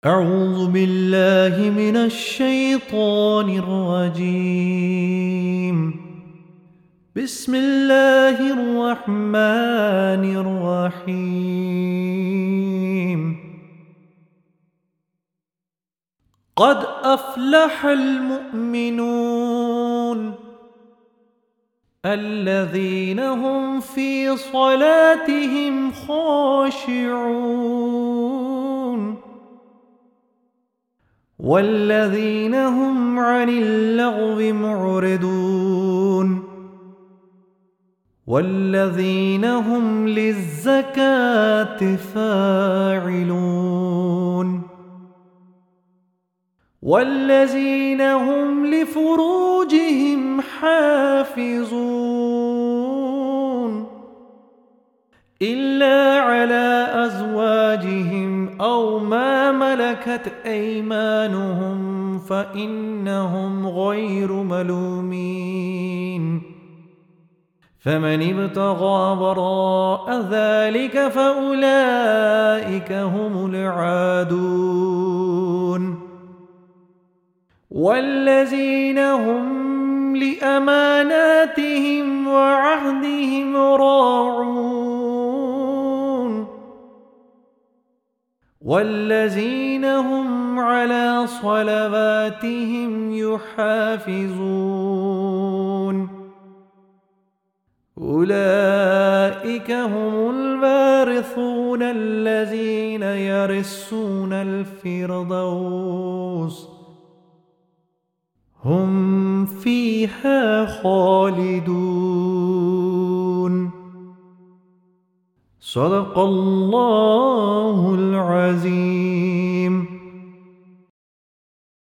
أعوذ بالله من الشيطان الرجيم. بسم الله الرحمن الرحيم. قد أفلح المؤمنون الذين هم في صلاتهم خاشعون والذين هم عن اللغو معرضون والذين هم للزكاة فاعلون والذين هم لفروجهم حافظون إلا على أزواجهم أو ما ملكت أيمانهم فإنهم غير ملومين. فمن ابتغى وراء ذلك فأولئك هم العادون والذين هم لأماناتهم وعهدهم راعون والذين هم على صلواتهم يحافظون أولئك هم الوارثون الذين يرثون الفردوس هم فيها خالدون. صدق الله العظيم.